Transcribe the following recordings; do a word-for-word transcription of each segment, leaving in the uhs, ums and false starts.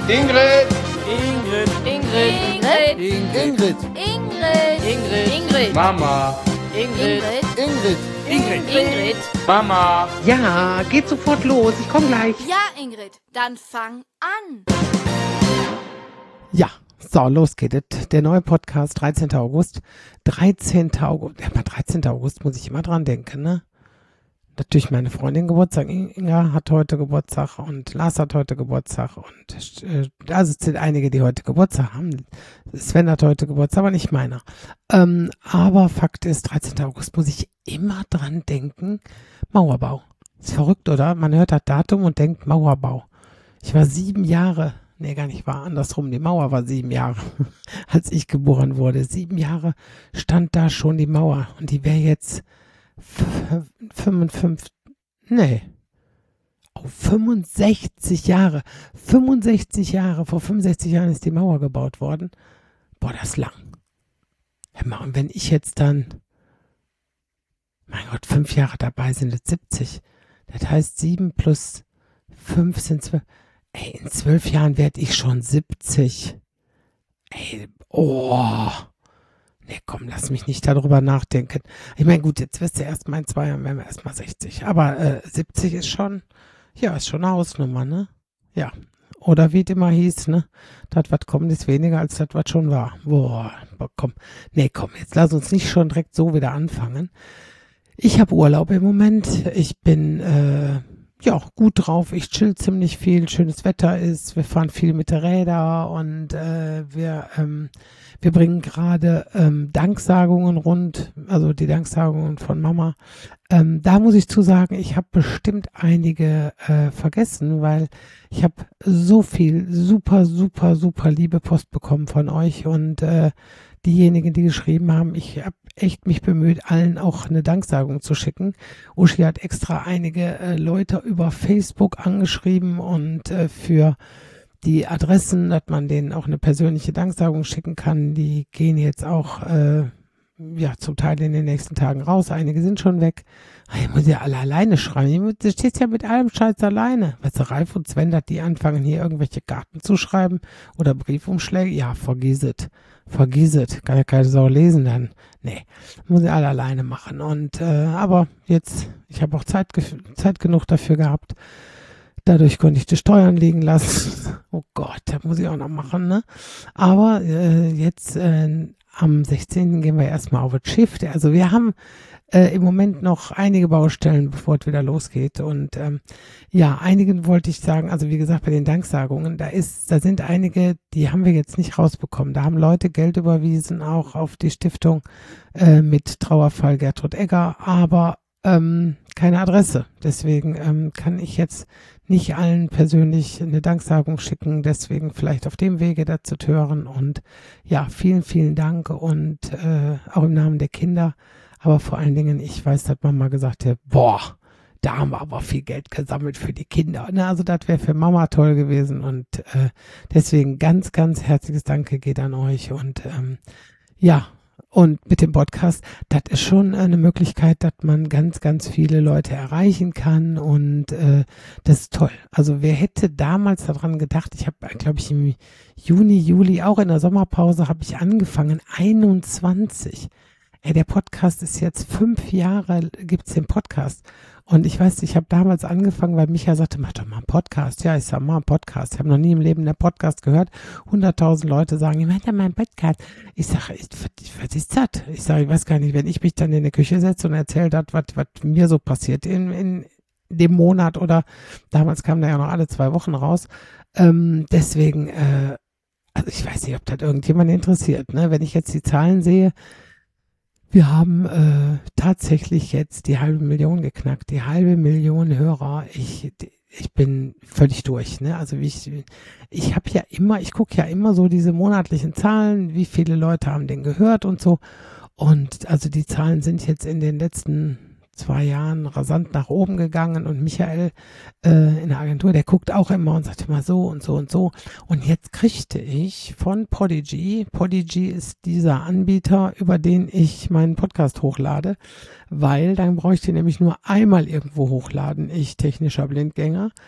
Ingrid. Ingrid. Ingrid. Ingrid. Ingrid. Ingrid. Ingrid. Ingrid. Mama. Ingrid. Ingrid. Ingrid. Ingrid. Mama. Ja, geht sofort los. Ich komme gleich. Ja, Ingrid, dann fang an. Ja, so, los geht es. Der neue Podcast, dreizehnten August. dreizehnten August. Ja, bei dreizehnten August muss ich immer dran denken, ne? Natürlich meine Freundin Geburtstag. Inga hat heute Geburtstag und Lars hat heute Geburtstag. Und äh, also es sind einige, die heute Geburtstag haben. Sven hat heute Geburtstag, aber nicht meiner. Ähm, aber Fakt ist, dreizehnten August muss ich immer dran denken. Mauerbau. Ist verrückt, oder? Man hört das Datum und denkt Mauerbau. Ich war sieben Jahre, nee, gar nicht, war andersrum. Die Mauer war sieben Jahre, als ich geboren wurde. Sieben Jahre stand da schon die Mauer. Und die wäre jetzt fünfundfünfzig, nee, oh, fünfundsechzig Jahre, fünfundsechzig Jahre, vor fünfundsechzig Jahren ist die Mauer gebaut worden. Boah, das ist lang. Hör mal, und wenn ich jetzt dann, mein Gott, fünf Jahre dabei sind, das siebzig. Das heißt, sieben plus fünf sind zwölf. Ey, in zwölf Jahren werde ich schon siebzig. Ey, oh. Nee, komm, lass mich nicht darüber nachdenken. Ich meine, gut, jetzt wirst du erst mal in zwei Jahren, werden wir erst mal sechzig. Aber äh, siebzig ist schon, ja, ist schon eine Hausnummer, ne? Ja. Oder wie es immer hieß, ne? Das, was kommt, ist weniger als das, was schon war. Boah, komm. Nee, komm, jetzt lass uns nicht schon direkt so wieder anfangen. Ich habe Urlaub im Moment. Ich bin, äh, ja, gut drauf. Ich chill ziemlich viel. Schönes Wetter ist. Wir fahren viel mit der Räder und äh, wir, ähm, wir bringen gerade ähm, Danksagungen rund, also die Danksagungen von Mama. Ähm, da muss ich zu sagen, ich habe bestimmt einige äh, vergessen, weil ich habe so viel super, super, super liebe Post bekommen von euch und äh, diejenigen, die geschrieben haben, ich habe echt mich bemüht, allen auch eine Danksagung zu schicken. Uschi hat extra einige äh, Leute über Facebook angeschrieben und äh, für die Adressen, dass man denen auch eine persönliche Danksagung schicken kann, die gehen jetzt auch äh, ja zum Teil in den nächsten Tagen raus. Einige sind schon weg. Ich muss ja alle alleine schreiben. Du stehst ja mit allem Scheiß alleine. Weißt du, Ralf und Sven, dass die anfangen, hier irgendwelche Karten zu schreiben oder Briefumschläge. Ja, vergiss es. Vergiss es. Kann ja keine Sau lesen dann. Nee, muss ich alle alleine machen. Und äh, aber jetzt, ich habe auch Zeit, Zeit genug dafür gehabt. Dadurch konnte ich die Steuern liegen lassen. Oh Gott, das muss ich auch noch machen, ne? Aber äh, jetzt äh, am sechzehnten gehen wir erstmal auf das Schiff. Also wir haben äh, im Moment noch einige Baustellen, bevor es wieder losgeht. Und ähm, ja, einigen wollte ich sagen, also wie gesagt, bei den Danksagungen, da ist, da sind einige, die haben wir jetzt nicht rausbekommen. Da haben Leute Geld überwiesen, auch auf die Stiftung äh, mit Trauerfall Gertrud Egger, aber ähm, keine Adresse. Deswegen ähm, kann ich jetzt nicht allen persönlich eine Danksagung schicken, deswegen vielleicht auf dem Wege dazu hören und ja, vielen, vielen Dank und äh, auch im Namen der Kinder, aber vor allen Dingen, ich weiß, dass Mama gesagt hat, boah, da haben wir aber viel Geld gesammelt für die Kinder, ne? Also das wäre für Mama toll gewesen und äh, deswegen ganz, ganz herzliches Danke geht an euch und ähm, ja, und mit dem Podcast, das ist schon eine Möglichkeit, dass man ganz, ganz viele Leute erreichen kann und äh, das ist toll. Also wer hätte damals daran gedacht, ich habe, glaube ich, im Juni, Juli, auch in der Sommerpause, habe ich angefangen, einundzwanzig. Ey, der Podcast ist jetzt fünf Jahre, gibt's den Podcast. Und ich weiß, ich habe damals angefangen, weil Micha sagte, mach doch mal einen Podcast. Ja, ich sag mal einen Podcast. Ich habe noch nie im Leben einen Podcast gehört. hunderttausend Leute sagen, ich meine mal einen Podcast. Ich sage, was ist das? Ich sage, ich weiß gar nicht, wenn ich mich dann in die Küche setze und erzähle das, was, was mir so passiert in, in dem Monat oder damals kam da ja noch alle zwei Wochen raus. Ähm, deswegen, äh, also ich weiß nicht, ob das irgendjemand interessiert. Ne? Wenn ich jetzt die Zahlen sehe, wir haben äh, tatsächlich jetzt die halbe Million geknackt, die halbe Million Hörer. Ich, ich bin völlig durch. Ne? Also wie ich, ich habe ja immer, ich gucke ja immer so diese monatlichen Zahlen, wie viele Leute haben den gehört und so. Und also die Zahlen sind jetzt in den letzten zwei Jahren rasant nach oben gegangen und Michael äh, in der Agentur, der guckt auch immer und sagt immer so und so und so. Und jetzt kriegte ich von Podigy, Podigy ist dieser Anbieter, über den ich meinen Podcast hochlade, weil dann bräuchte ich nämlich nur einmal irgendwo hochladen, ich technischer Blindgänger.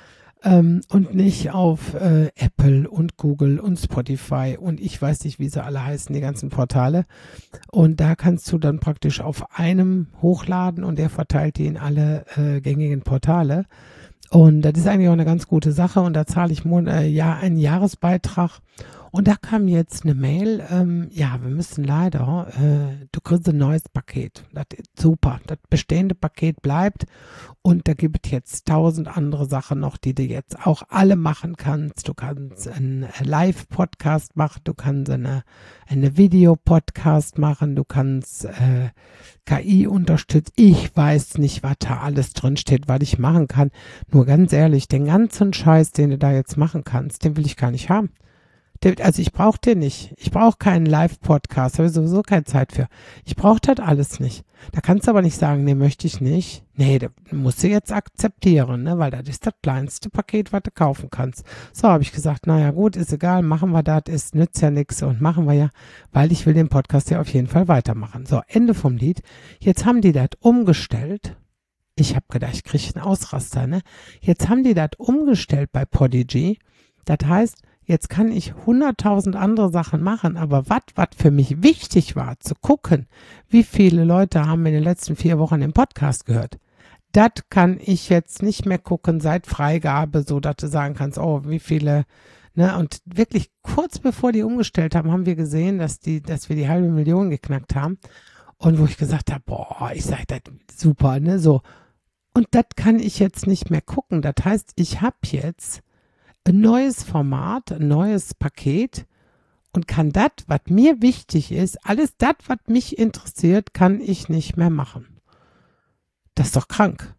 ähm, und nicht auf äh, Apple und Google und Spotify und ich weiß nicht, wie sie alle heißen, die ganzen Portale. Und da kannst du dann praktisch auf einem hochladen und der verteilt die in alle äh, gängigen Portale. Und das ist eigentlich auch eine ganz gute Sache und da zahle ich mon- äh, ja, einen Jahresbeitrag. Und da kam jetzt eine Mail, ähm, ja, wir müssen leider, äh, du kriegst ein neues Paket. Das ist super, das bestehende Paket bleibt und da gibt es jetzt tausend andere Sachen noch, die du jetzt auch alle machen kannst. Du kannst einen Live-Podcast machen, du kannst eine, eine Videopodcast machen, du kannst äh, K I unterstützen. Ich weiß nicht, was da alles drin steht, was ich machen kann. Nur ganz ehrlich, den ganzen Scheiß, den du da jetzt machen kannst, den will ich gar nicht haben. Also ich brauche den nicht. Ich brauche keinen Live-Podcast, habe ich sowieso keine Zeit für. Ich brauche das alles nicht. Da kannst du aber nicht sagen, nee, möchte ich nicht. Nee, das musst du jetzt akzeptieren, ne? Weil das ist das kleinste Paket, was du kaufen kannst. So habe ich gesagt, naja gut, ist egal, machen wir das, ist nützt ja nichts und machen wir ja, weil ich will den Podcast ja auf jeden Fall weitermachen. So, Ende vom Lied. Jetzt haben die das umgestellt. Ich habe gedacht, ich kriege einen Ausraster, ne? Jetzt haben die das umgestellt bei Podigy. Das heißt, jetzt kann ich hunderttausend andere Sachen machen, aber was, was für mich wichtig war, zu gucken, wie viele Leute haben in den letzten vier Wochen den Podcast gehört, das kann ich jetzt nicht mehr gucken seit Freigabe, so dass du sagen kannst, oh, wie viele, ne, und wirklich kurz bevor die umgestellt haben, haben wir gesehen, dass die, dass wir die halbe Million geknackt haben und wo ich gesagt habe, boah, ich sag das super, ne, so. Und das kann ich jetzt nicht mehr gucken, das heißt, ich habe jetzt ein neues Format, ein neues Paket und kann das, was mir wichtig ist, alles das, was mich interessiert, kann ich nicht mehr machen. Das ist doch krank.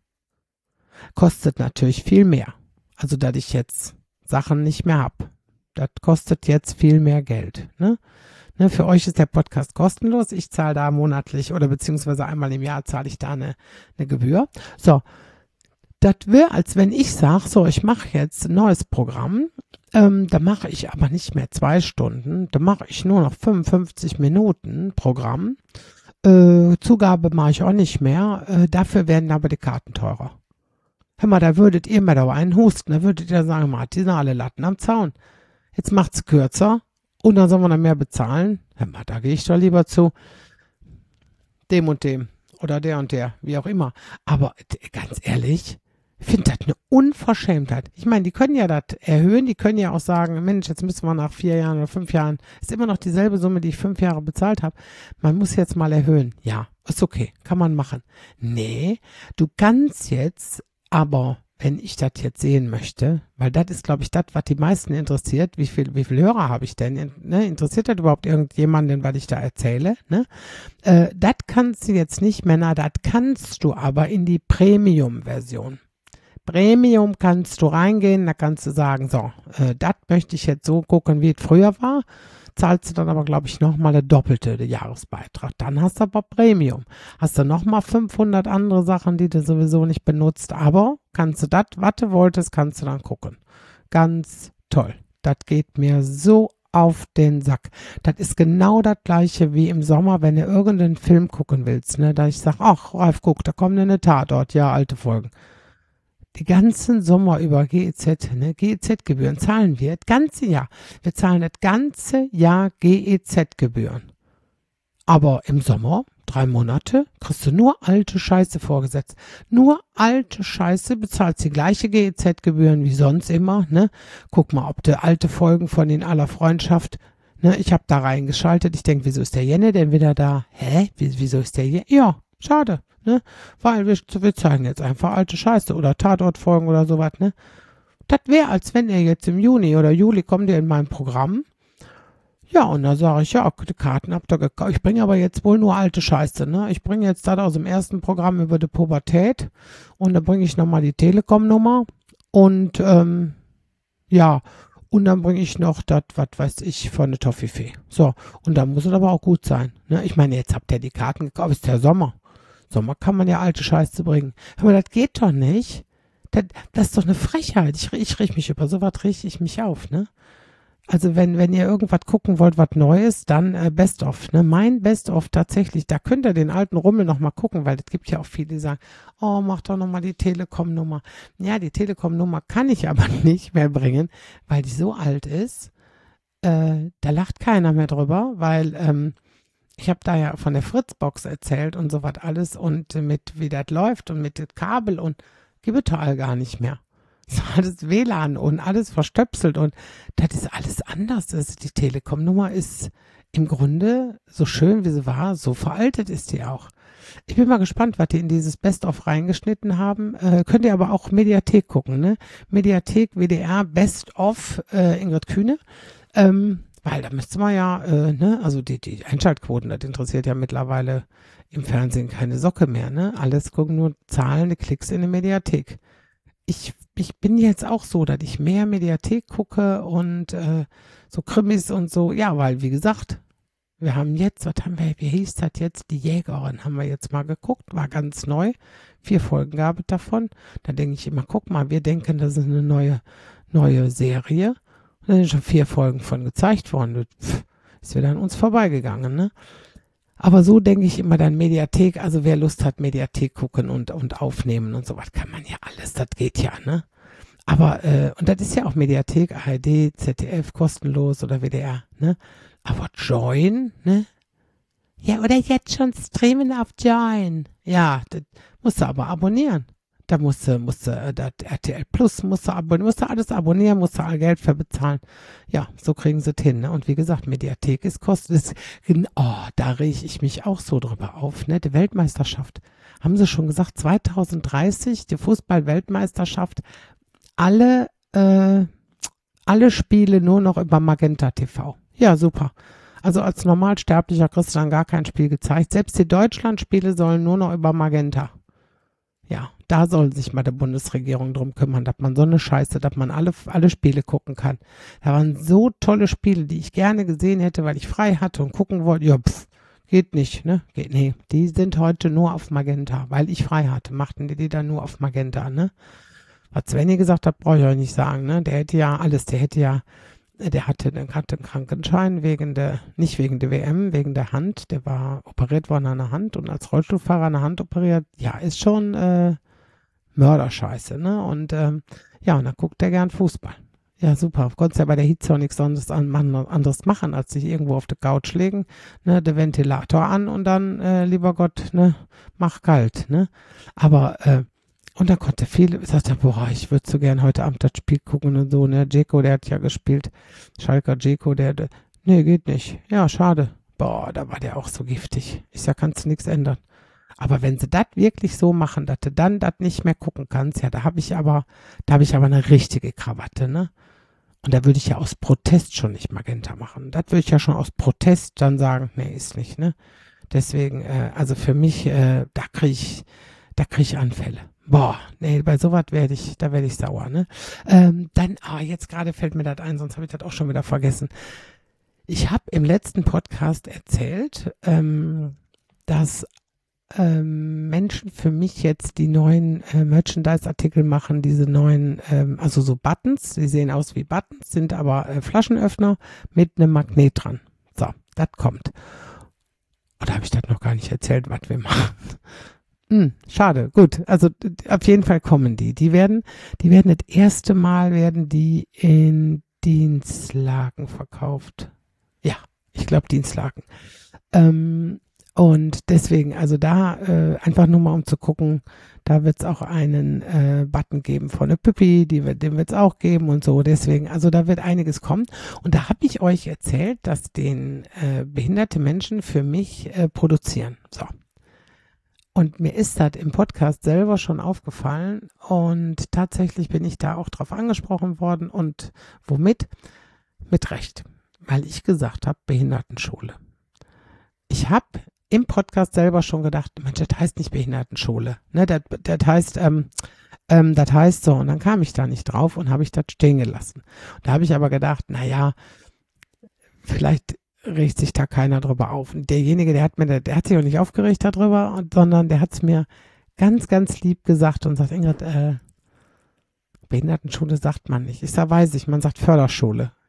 Kostet natürlich viel mehr. Also, dass ich jetzt Sachen nicht mehr habe. Das kostet jetzt viel mehr Geld. Ne? Ne, für euch ist der Podcast kostenlos. Ich zahle da monatlich oder beziehungsweise einmal im Jahr zahle ich da eine, eine Gebühr. So. Das wäre, als wenn ich sage, so, ich mache jetzt ein neues Programm, ähm, da mache ich aber nicht mehr zwei Stunden, da mache ich nur noch fünfundfünfzig Minuten Programm. Äh, Zugabe mache ich auch nicht mehr, äh, dafür werden aber die Karten teurer. Hör mal, da würdet ihr mir da einen husten, da würdet ihr sagen, mal, die sind alle Latten am Zaun. Jetzt macht's kürzer und dann soll man dann mehr bezahlen. Hör mal, da gehe ich doch lieber zu dem und dem oder der und der, wie auch immer. Aber ganz ehrlich, ich finde das eine Unverschämtheit. Ich meine, die können ja das erhöhen, die können ja auch sagen, Mensch, jetzt müssen wir nach vier Jahren oder fünf Jahren, ist immer noch dieselbe Summe, die ich fünf Jahre bezahlt habe. Man muss jetzt mal erhöhen. Ja, ist okay, kann man machen. Nee, du kannst jetzt, aber wenn ich das jetzt sehen möchte, weil das ist, glaube ich, das, was die meisten interessiert, wie viel, wie viel Hörer habe ich denn? Ne? Interessiert das überhaupt irgendjemanden, was ich da erzähle? Ne? Äh, das kannst du jetzt nicht, Männer, das kannst du aber in die Premium-Version. Premium kannst du reingehen, da kannst du sagen, so, äh, das möchte ich jetzt so gucken, wie es früher war. Zahlst du dann aber, glaube ich, nochmal eine doppelte Jahresbeitrag. Dann hast du aber Premium. Hast du nochmal fünfhundert andere Sachen, die du sowieso nicht benutzt. Aber kannst du das, was du wolltest, kannst du dann gucken. Ganz toll. Das geht mir so auf den Sack. Das ist genau das Gleiche wie im Sommer, wenn du irgendeinen Film gucken willst. Ne? Da ich sage, ach, Ralf, guck, da kommt eine Tatort. Ja, alte Folgen. Die ganzen Sommer über G E Z, ne, G E Z-Gebühren zahlen wir das ganze Jahr. Wir zahlen das ganze Jahr G E Z-Gebühren. Aber im Sommer, drei Monate, kriegst du nur alte Scheiße vorgesetzt. Nur alte Scheiße, bezahlst die gleiche G E Z-Gebühren wie sonst immer. Ne? Guck mal, ob du alte Folgen von In aller Freundschaft, ne, ich habe da reingeschaltet. Ich denke, wieso ist der Jenne denn wieder da? Hä? Wie, wieso ist der Jenne? Ja, schade. Ne? Weil wir, wir zeigen jetzt einfach alte Scheiße oder Tatortfolgen oder sowas. Ne? Das wäre, als wenn er jetzt im Juni oder Juli kommt ihr in mein Programm. Ja, und da sage ich, ja, die Karten habt ihr gekauft. Ich bringe aber jetzt wohl nur alte Scheiße. Ne? Ich bringe jetzt das aus dem ersten Programm über die Pubertät und dann bringe ich nochmal die Telekom-Nummer und ähm, ja, und dann bringe ich noch das, was weiß ich, von der Toffifee. So, und dann muss es aber auch gut sein. Ne? Ich meine, jetzt habt ihr die Karten gekauft, ist der Sommer. Sommer kann man ja alte Scheiße bringen. Aber das geht doch nicht. Das, das ist doch eine Frechheit. Ich, ich reg mich über sowas, reg ich mich auf, ne? Also wenn, wenn ihr irgendwas gucken wollt, was Neues, dann äh, Best of. Ne? Mein Best of tatsächlich, da könnt ihr den alten Rummel nochmal gucken, weil es gibt ja auch viele, die sagen, oh, mach doch nochmal die Telekom-Nummer. Ja, die Telekom-Nummer kann ich aber nicht mehr bringen, weil die so alt ist. Äh, da lacht keiner mehr drüber, weil ähm, ich habe da ja von der Fritzbox erzählt und so was alles und äh, mit wie das läuft und mit dem Kabel und Gewitter gar nicht mehr. So alles W L A N und alles verstöpselt und das ist alles anders. Also die Telekom-Nummer ist im Grunde so schön, wie sie war, so veraltet ist die auch. Ich bin mal gespannt, was die in dieses Best-of reingeschnitten haben. Äh, könnt ihr aber auch Mediathek gucken, ne? Mediathek, W D R, Best-of, äh, Ingrid Kühne. Ähm, weil da müsste man ja, äh, ne, also die, die Einschaltquoten, das interessiert ja mittlerweile im Fernsehen keine Socke mehr, ne? Alles gucken nur Zahlen, Klicks in der Mediathek. Ich, ich bin jetzt auch so, dass ich mehr Mediathek gucke und äh, so Krimis und so. Ja, weil, wie gesagt, wir haben jetzt, was haben wir, wie hieß das jetzt? Die Jägerin haben wir jetzt mal geguckt, war ganz neu. Vier Folgen gab es davon. Da denke ich immer, guck mal, wir denken, das ist eine neue, neue Serie. Und da sind schon vier Folgen von gezeigt worden. Pff, ist wieder an uns vorbeigegangen, ne? Aber so denke ich immer dann Mediathek, also wer Lust hat, Mediathek gucken und, und aufnehmen und sowas, kann man ja alles, das geht ja, ne? Aber, äh, und das ist ja auch Mediathek, A R D, Z D F, kostenlos oder W D R, ne? Aber Join, ne? Ja, oder jetzt schon streamen auf Join. Ja, das musst du aber abonnieren. Da musst du, musst du, äh, das R T L Plus musst du abonnieren, musst du alles abonnieren, musst du all Geld für bezahlen. Ja, so kriegen sie es hin, ne? Und wie gesagt, Mediathek ist kostenlos. Oh, da rieche ich mich auch so drüber auf, ne? Die Weltmeisterschaft. Haben sie schon gesagt, zwanzig dreißig, die Fußball-Weltmeisterschaft, alle, äh, alle Spiele nur noch über Magenta T V. Ja, super. Also als Normalsterblicher kriegst du dann gar kein Spiel gezeigt. Selbst die Deutschlandspiele sollen nur noch über Magenta. Ja, da soll sich mal die Bundesregierung drum kümmern, dass man so eine Scheiße, dass man alle, alle Spiele gucken kann. Da waren so tolle Spiele, die ich gerne gesehen hätte, weil ich frei hatte und gucken wollte. Ja, pff, geht nicht, ne? Geht, nee, die sind heute nur auf Magenta, weil ich frei hatte, machten die die dann nur auf Magenta, ne? Was Svenny gesagt hat, brauche ich euch nicht sagen, ne? Der hätte ja alles, der hätte ja, der hatte, der hatte einen Krankenschein wegen der, nicht wegen der W M, wegen der Hand. Der war operiert worden an der Hand und als Rollstuhlfahrer an der Hand operiert. Ja, ist schon äh, Mörderscheiße, ne? Und ähm, ja, und dann guckt er gern Fußball. Ja, super. Konntest ja bei der Hitze auch nichts anderes, anderes machen, als sich irgendwo auf der Couch legen, ne? Der Ventilator an und dann, äh, lieber Gott, ne? Mach kalt, ne? Aber, äh, und dann konnte viel, sagt er, boah, ich würde so gern heute Abend das Spiel gucken und so, ne, Dzeko, der hat ja gespielt, Schalker Dzeko, der, der, nee, geht nicht, ja, schade, boah, da war der auch so giftig, ich sag, kannst du nichts ändern, aber wenn sie das wirklich so machen, dass du dann das nicht mehr gucken kannst, ja, da habe ich aber, da habe ich aber eine richtige Krawatte, ne, und da würde ich ja aus Protest schon nicht Magenta machen, das würde ich ja schon aus Protest dann sagen, nee, ist nicht, ne, deswegen, äh, also für mich, äh, da kriege ich, da kriege ich Anfälle. Boah, nee, bei sowas werde ich, da werde ich sauer, ne? Ähm, dann, ah, jetzt gerade fällt mir das ein, sonst habe ich das auch schon wieder vergessen. Ich habe im letzten Podcast erzählt, ähm, dass ähm, Menschen für mich jetzt die neuen äh, Merchandise-Artikel machen, diese neuen, ähm, also so Buttons, die sehen aus wie Buttons, sind aber äh, Flaschenöffner mit einem Magnet dran. So, das kommt. Oder habe ich das noch gar nicht erzählt, was wir machen? Hm, schade, gut. Also auf jeden Fall kommen die. Die werden, die werden das erste Mal werden die in Dienstlaken verkauft. Ja, ich glaube Dienstlaken. Ähm, und deswegen, also da äh, einfach nur mal um zu gucken, da wird es auch einen äh, Button geben von der Püppi, die wird, den wird es auch geben und so. Deswegen, also da wird einiges kommen. Und da habe ich euch erzählt, dass den äh, behinderte Menschen für mich äh, produzieren. So. Und mir ist das im Podcast selber schon aufgefallen und tatsächlich bin ich da auch drauf angesprochen worden und womit? Mit Recht, weil ich gesagt habe, Behindertenschule. Ich habe im Podcast selber schon gedacht, Mensch, das heißt nicht Behindertenschule, ne, das, das heißt, ähm, ähm, das heißt so und dann kam ich da nicht drauf und habe ich das stehen gelassen. Da habe ich aber gedacht, naja, vielleicht regt sich da keiner drüber auf. Und derjenige, der hat mir, der hat sich auch nicht aufgeregt darüber, und, sondern der hat es mir ganz, ganz lieb gesagt und sagt, Ingrid, äh, Behindertenschule sagt man nicht. Ich sag, weiß ich, man sagt Förderschule.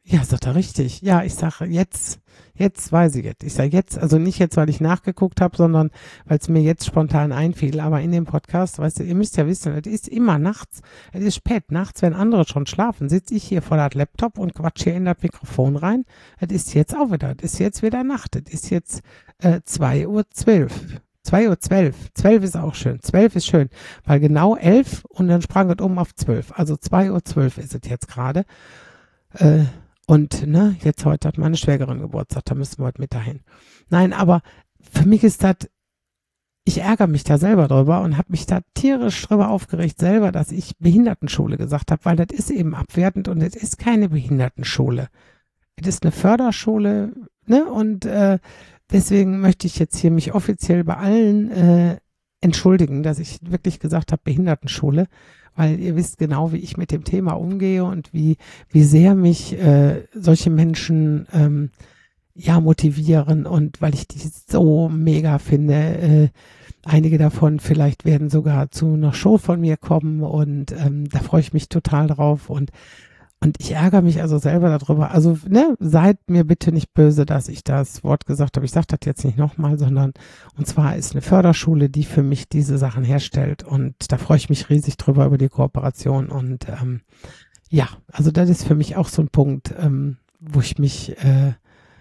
Ja, sagt er richtig. Ja, ich sage jetzt, jetzt weiß ich es. Ich sage jetzt, also nicht jetzt, weil ich nachgeguckt habe, sondern weil es mir jetzt spontan einfiel. Aber in dem Podcast, weißt du, ihr müsst ja wissen, es ist immer nachts, es ist spät. Nachts, wenn andere schon schlafen, sitze ich hier vor der Laptop und quatsch hier in das Mikrofon rein. Es ist jetzt auch wieder, es ist jetzt wieder Nacht. Es ist jetzt äh, zwei Uhr zwölf. zwei Uhr zwölf. zwölf ist auch schön. zwölf ist schön, weil genau elf und dann sprang es um auf zwölf. Also zwei Uhr zwölf ist es jetzt gerade. Äh, Und, ne, jetzt heute hat meine Schwägerin Geburtstag, da müssen wir heute mit dahin. Nein, aber für mich ist das, ich ärgere mich da selber drüber und habe mich da tierisch drüber aufgeregt selber, dass ich Behindertenschule gesagt habe, weil das ist eben abwertend und es ist keine Behindertenschule. Es ist eine Förderschule, ne, und äh, deswegen möchte ich jetzt hier mich offiziell bei allen äh, entschuldigen, dass ich wirklich gesagt habe Behindertenschule, weil ihr wisst genau, wie ich mit dem Thema umgehe und wie, wie sehr mich äh, solche Menschen ähm, ja motivieren und weil ich die so mega finde. Äh, einige davon vielleicht werden sogar zu einer Show von mir kommen und ähm, da freue ich mich total drauf und und ich ärgere mich also selber darüber. Also, ne, seid mir bitte nicht böse, dass ich das Wort gesagt habe. Ich sage das jetzt nicht nochmal, sondern, und zwar ist eine Förderschule, die für mich diese Sachen herstellt. Und da freue ich mich riesig drüber, über die Kooperation. Und ähm, ja, also das ist für mich auch so ein Punkt, ähm, wo ich mich, äh,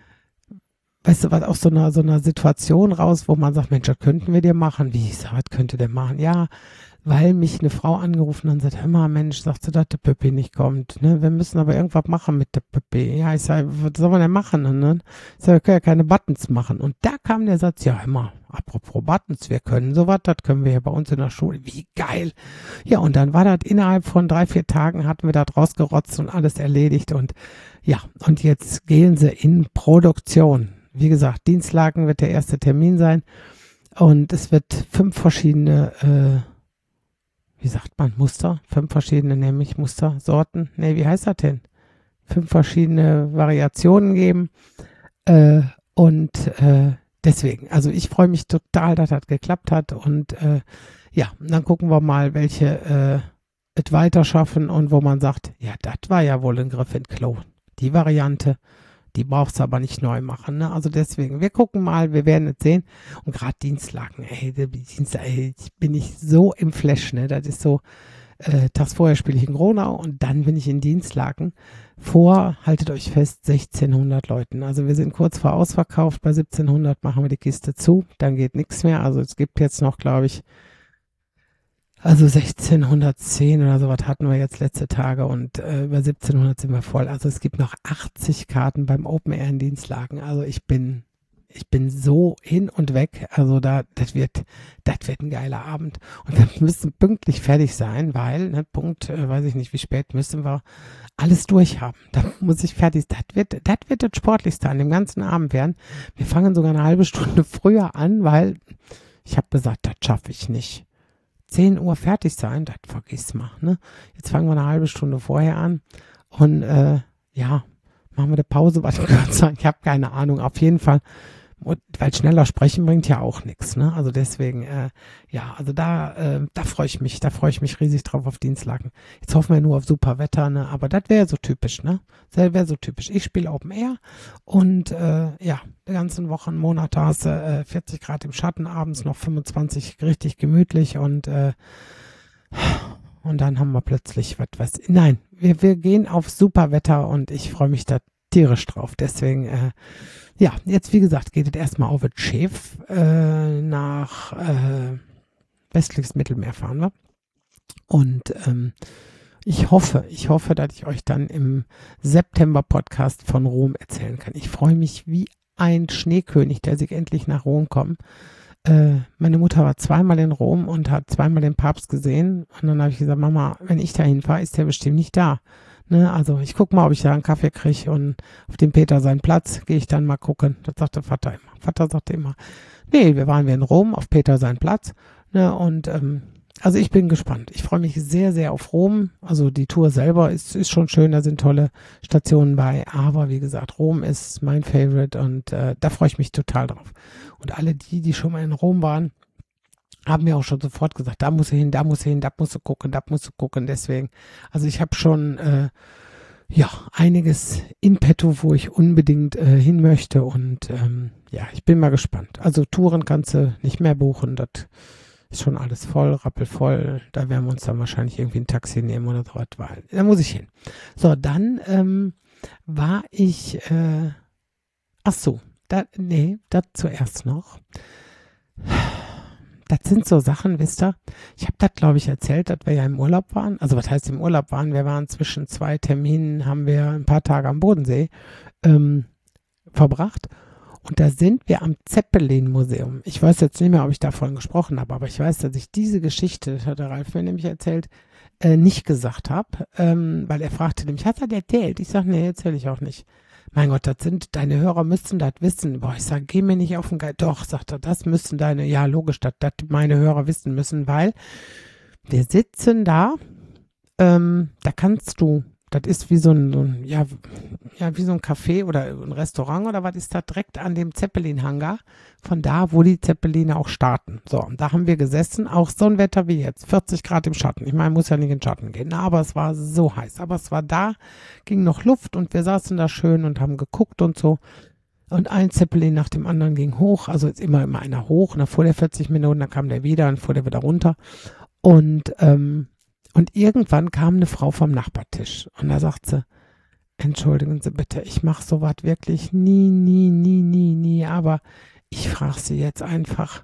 weißt du, was aus so einer, so einer Situation raus, wo man sagt, Mensch, das könnten wir dir machen. Wie, ich sag, was könnte der machen? Ja, weil mich eine Frau angerufen hat und sagt, hör mal, Mensch, sagst du, dass der Püppi nicht kommt, ne? Wir müssen aber irgendwas machen mit der Püppi. Ja, ich sage, was soll man denn machen? Ne? Ich sage, wir können ja keine Buttons machen. Und da kam der Satz, ja, hör mal, apropos Buttons, wir können sowas, das können wir hier bei uns in der Schule. Wie geil. Ja, und dann war das innerhalb von drei, vier Tagen hatten wir das rausgerotzt und alles erledigt. Und ja, und jetzt gehen sie in Produktion. Wie gesagt, Dienstlaken wird der erste Termin sein. Und es wird fünf verschiedene, äh, wie sagt man, Muster? Fünf verschiedene, nämlich Muster, Sorten. Nee, wie heißt das denn? Fünf verschiedene Variationen geben. Äh, und äh, deswegen, also ich freue mich total, dass das geklappt hat. Und äh, ja, dann gucken wir mal, welche äh, es weiter schaffen und wo man sagt, ja, das war ja wohl ein Griff in Klo. Die Variante. Die brauchst du aber nicht neu machen, ne? Also deswegen, wir gucken mal, wir werden es sehen. Und gerade Dienstlaken, ey, die Dienstag, ey, bin ich so im Flash, ne? Das ist so, äh, tags vorher spiele ich in Gronau und dann bin ich in Dienstlaken. Vor, haltet euch fest, sechzehnhundert Leuten. Also wir sind kurz vor ausverkauft, bei siebzehnhundert machen wir die Kiste zu, dann geht nichts mehr. Also es gibt jetzt noch, glaube ich, also sechzehnhundertzehn oder sowas hatten wir jetzt letzte Tage und äh, über siebzehnhundert sind wir voll. Also es gibt noch achtzig Karten beim Open Air in Dienstlaken. Also ich bin, ich bin so hin und weg. Also da, das wird, das wird ein geiler Abend. Und wir müssen pünktlich fertig sein, weil, ne, Punkt, äh, weiß ich nicht, wie spät müssen wir alles durch haben. Da muss ich fertig sein. Das wird, das wird das Sportlichste an dem ganzen Abend werden. Wir fangen sogar eine halbe Stunde früher an, weil ich habe gesagt, das schaffe ich nicht. zehn Uhr fertig sein, das vergiss mal, ne? Jetzt fangen wir eine halbe Stunde vorher an und äh, ja, machen wir eine Pause, was kürzer. Ich habe keine Ahnung, auf jeden Fall, weil schneller sprechen bringt ja auch nichts, ne? Also deswegen, äh, ja, also da, äh, da freue ich mich, da freue ich mich riesig drauf auf Dienstlaken. Jetzt hoffen wir nur auf super Wetter, ne? Aber das wäre so typisch, ne? Das wäre so typisch. Ich spiele Open Air und äh, ja, die ganzen Wochen, Monate hast du äh, vierzig Grad im Schatten, abends noch fünfundzwanzig, richtig gemütlich und äh, und dann haben wir plötzlich was, was, nein, wir, wir gehen auf super Wetter und ich freue mich da tierisch drauf. Deswegen, äh, ja, jetzt wie gesagt, geht es erstmal auf das Schiff äh, nach äh, westliches Mittelmeer fahren wir. Und ähm, ich hoffe, ich hoffe, dass ich euch dann im September-Podcast von Rom erzählen kann. Ich freue mich wie ein Schneekönig, der sich endlich nach Rom kommt. Äh, meine Mutter war zweimal in Rom und hat zweimal den Papst gesehen. Und dann habe ich gesagt, Mama, wenn ich da hinfahre, ist der bestimmt nicht da. Ne, also ich gucke mal, ob ich da einen Kaffee kriege und auf dem Peter seinen Platz gehe ich dann mal gucken. Das sagte Vater immer. Vater sagte immer, nee, wir waren wir in Rom auf Peter seinen Platz. Ne, und ähm, also ich bin gespannt. Ich freue mich sehr, sehr auf Rom. Also die Tour selber ist, ist schon schön, da sind tolle Stationen bei. Aber wie gesagt, Rom ist mein Favorite und äh, da freue ich mich total drauf. Und alle die, die schon mal in Rom waren, haben mir auch schon sofort gesagt, da muss er hin, da muss er hin, da musst du gucken, da musst du gucken. Deswegen, also ich habe schon, äh, ja, einiges in petto, wo ich unbedingt äh, hin möchte und ähm, ja, ich bin mal gespannt. Also Touren kannst du nicht mehr buchen, das ist schon alles voll, rappelvoll. Da werden wir uns dann wahrscheinlich irgendwie ein Taxi nehmen oder so was, weil da muss ich hin. So, dann ähm, war ich, äh, ach so, da, nee, das zuerst noch. Das sind so Sachen, wisst ihr, ich habe das, glaube ich, erzählt, dass wir ja im Urlaub waren. Also was heißt im Urlaub waren? Wir waren zwischen zwei Terminen, haben wir ein paar Tage am Bodensee ähm, verbracht. Und da sind wir am Zeppelin-Museum. Ich weiß jetzt nicht mehr, ob ich davon gesprochen habe, aber ich weiß, dass ich diese Geschichte, das hat der Ralf mir nämlich erzählt, äh, nicht gesagt habe, ähm, weil er fragte nämlich, hast du das erzählt? Ich sage, nee, erzähle ich auch nicht. Mein Gott, das sind, deine Hörer müssen das wissen. Boah, ich sage, geh mir nicht auf den Geist. Doch, sagt er, das müssen deine, ja logisch, dass das meine Hörer wissen müssen, weil wir sitzen da, ähm, da kannst du, das ist wie so ein, so ein, ja, ja, wie so ein Café oder ein Restaurant oder was ist da direkt an dem Zeppelin-Hangar, von da, wo die Zeppeline auch starten. So, und da haben wir gesessen, auch so ein Wetter wie jetzt, vierzig Grad im Schatten. Ich meine, muss ja nicht in den Schatten gehen, aber es war so heiß. Aber es war da, ging noch Luft und wir saßen da schön und haben geguckt und so. Und ein Zeppelin nach dem anderen ging hoch, also jetzt immer, immer einer hoch, und dann fuhr der vierzig Minuten, dann kam der wieder, dann fuhr der wieder runter. Und, ähm, Und irgendwann kam eine Frau vom Nachbartisch und da sagt sie, entschuldigen Sie bitte, ich mache sowas wirklich nie, nie, nie, nie, nie, aber ich frage Sie jetzt einfach,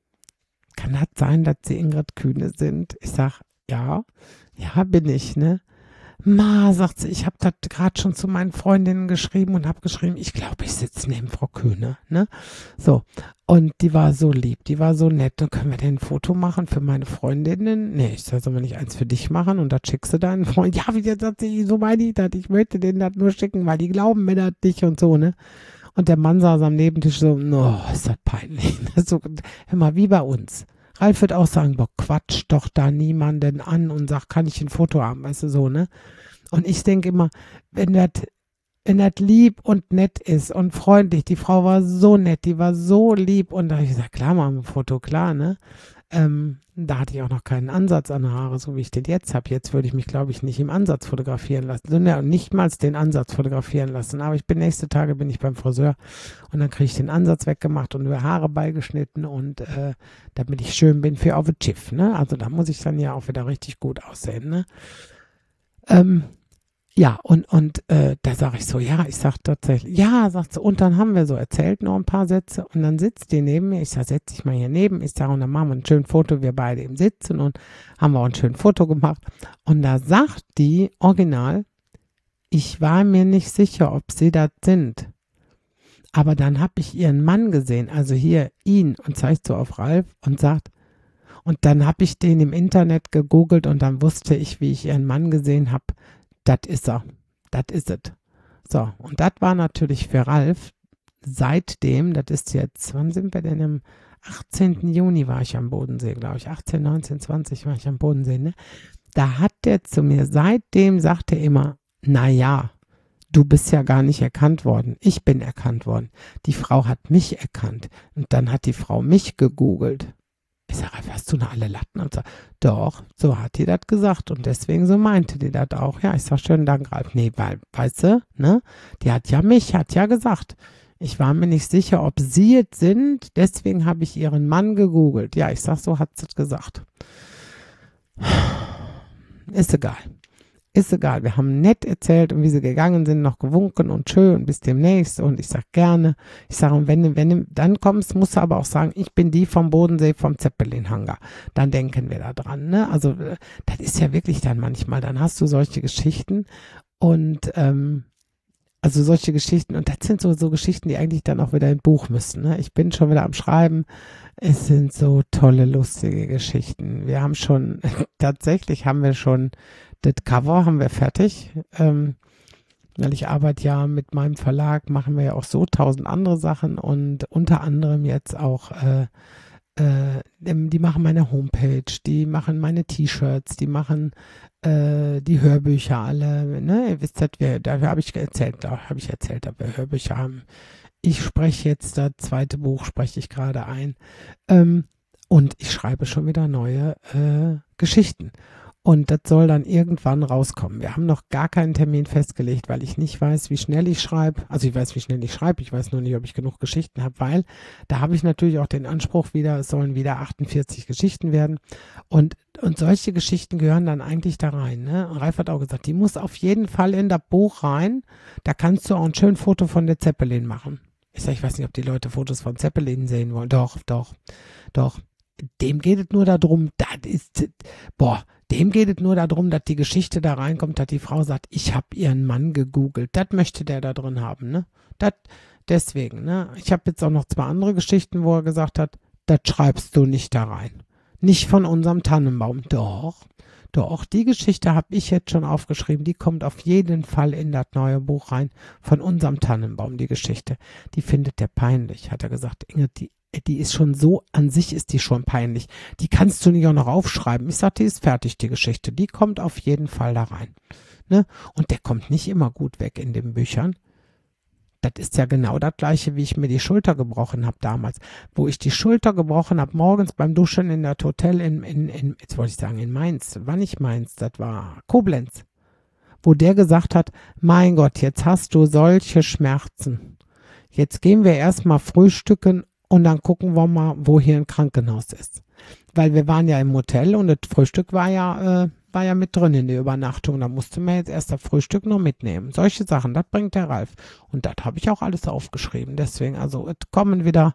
kann das sein, dass Sie Ingrid Kühne sind? Ich sage, ja, ja bin ich, ne? Ma, sagt sie, ich habe das gerade schon zu meinen Freundinnen geschrieben und habe geschrieben, ich glaube, ich sitze neben Frau Kühne, ne? So, und die war so lieb, die war so nett. Dann können wir denn ein Foto machen für meine Freundinnen? Nee, ich soll wir nicht eins für dich machen und das schickst du deinen Freund. Ja, wie jetzt sagt sie, so meine ich das, ich möchte denen das nur schicken, weil die glauben mir das nicht und so, ne? Und der Mann saß am Nebentisch so, oh, ist das peinlich. So, hör mal, wie bei uns. Ralf wird auch sagen, boah, quatsch doch da niemanden an und sag, kann ich ein Foto haben, weißt du, so, ne? Und ich denke immer, wenn das wenn das lieb und nett ist und freundlich, die Frau war so nett, die war so lieb und da habe ich gesagt, klar, machen wir ein Foto, klar, ne? Ähm, da hatte ich auch noch keinen Ansatz an Haare, so wie ich den jetzt habe. Jetzt würde ich mich, glaube ich, nicht im Ansatz fotografieren lassen, sondern nicht mal den Ansatz fotografieren lassen. Aber ich bin nächste Tage bin ich beim Friseur und dann kriege ich den Ansatz weggemacht und mir Haare beigeschnitten und äh, damit ich schön bin für auf das Schiff, ne? Also da muss ich dann ja auch wieder richtig gut aussehen, ne? Ähm, Ja, und, und äh, da sage ich so, ja, ich sage tatsächlich, ja, sagt sie, und dann haben wir so erzählt noch ein paar Sätze und dann sitzt die neben mir, ich sage, setz dich mal hier neben, ich sage, und dann machen wir ein schönes Foto, wir beide im Sitzen und haben wir auch ein schönes Foto gemacht und da sagt die original, ich war mir nicht sicher, ob sie das sind, aber dann habe ich ihren Mann gesehen, also hier ihn und zeigt so auf Ralf und sagt, und dann habe ich den im Internet gegoogelt und dann wusste ich, wie ich ihren Mann gesehen habe, das ist er, das ist es. So, und das war natürlich für Ralf seitdem, das ist jetzt, wann sind wir denn? Am achtzehnten Juni war ich am Bodensee, glaube ich, achtzehn, neunzehn, zwanzig war ich am Bodensee, ne? Da hat der zu mir, seitdem sagt er immer, naja, du bist ja gar nicht erkannt worden, ich bin erkannt worden. Die Frau hat mich erkannt und dann hat die Frau mich gegoogelt. Ich sage, hast du noch alle Latten? Und so, doch, so hat die das gesagt und deswegen so meinte die das auch. Ja, ich sage, schönen Dank, Ralf. Nee, weil, weißt du, ne, die hat ja mich, hat ja gesagt. Ich war mir nicht sicher, ob sie es sind, deswegen habe ich ihren Mann gegoogelt. Ja, ich sage, so hat sie es gesagt. Ist egal. Ist egal, wir haben nett erzählt und wie sie gegangen sind, noch gewunken und schön, bis demnächst und ich sag gerne, ich sage, wenn du wenn, dann kommst, musst du aber auch sagen, ich bin die vom Bodensee, vom Zeppelin-Hangar, dann denken wir da dran, ne, also das ist ja wirklich dann manchmal, dann hast du solche Geschichten und ähm, also solche Geschichten und das sind so, so Geschichten, die eigentlich dann auch wieder im Buch müssen, ne, ich bin schon wieder am Schreiben, es sind so tolle, lustige Geschichten, wir haben schon, tatsächlich haben wir schon das Cover haben wir fertig, ähm, weil ich arbeite ja mit meinem Verlag, machen wir ja auch so tausend andere Sachen und unter anderem jetzt auch, äh, äh, die machen meine Homepage, die machen meine T-Shirts, die machen äh, die Hörbücher alle, ne, ihr wisst, wir, dafür habe ich erzählt, da habe ich erzählt, dass wir Hörbücher haben. Ich spreche jetzt, das zweite Buch spreche ich gerade ein ähm, und ich schreibe schon wieder neue äh, Geschichten. Und das soll dann irgendwann rauskommen. Wir haben noch gar keinen Termin festgelegt, weil ich nicht weiß, wie schnell ich schreibe. Also ich weiß, wie schnell ich schreibe. Ich weiß nur nicht, ob ich genug Geschichten habe, weil da habe ich natürlich auch den Anspruch wieder, es sollen wieder achtundvierzig Geschichten werden. Und, und solche Geschichten gehören dann eigentlich da rein. Ne? Und Ralf hat auch gesagt, die muss auf jeden Fall in das Buch rein. Da kannst du auch ein schönes Foto von der Zeppelin machen. Ich sage, ich weiß nicht, ob die Leute Fotos von Zeppelin sehen wollen. Doch, doch, doch. Dem geht es nur darum, das ist, boah, dem geht es nur darum, dass die Geschichte da reinkommt, dass die Frau sagt, ich habe ihren Mann gegoogelt. Das möchte der da drin haben, ne? Das, deswegen, ne? Ich habe jetzt auch noch zwei andere Geschichten, wo er gesagt hat, das schreibst du nicht da rein. Nicht von unserem Tannenbaum. Doch, doch, die Geschichte habe ich jetzt schon aufgeschrieben. Die kommt auf jeden Fall in das neue Buch rein. Von unserem Tannenbaum, die Geschichte. Die findet der peinlich, hat er gesagt. Inge, die Die ist schon so, an sich ist die schon peinlich. Die kannst du nicht auch noch aufschreiben. Ich sag, die ist fertig, die Geschichte. Die kommt auf jeden Fall da rein. Ne? Und der kommt nicht immer gut weg in den Büchern. Das ist ja genau das Gleiche, wie ich mir die Schulter gebrochen habe damals. Wo ich die Schulter gebrochen habe, morgens beim Duschen in das Hotel in, in, in, jetzt wollte ich sagen in Mainz. War nicht Mainz, das war Koblenz. Wo der gesagt hat, mein Gott, jetzt hast du solche Schmerzen. Jetzt gehen wir erstmal frühstücken und dann gucken wir mal, wo hier ein Krankenhaus ist. Weil wir waren ja im Hotel und das Frühstück war ja, äh, war ja mit drin in der Übernachtung. Da musste man jetzt erst das Frühstück noch mitnehmen. Solche Sachen, das bringt der Ralf. Und das habe ich auch alles aufgeschrieben. Deswegen, also, es kommen wieder,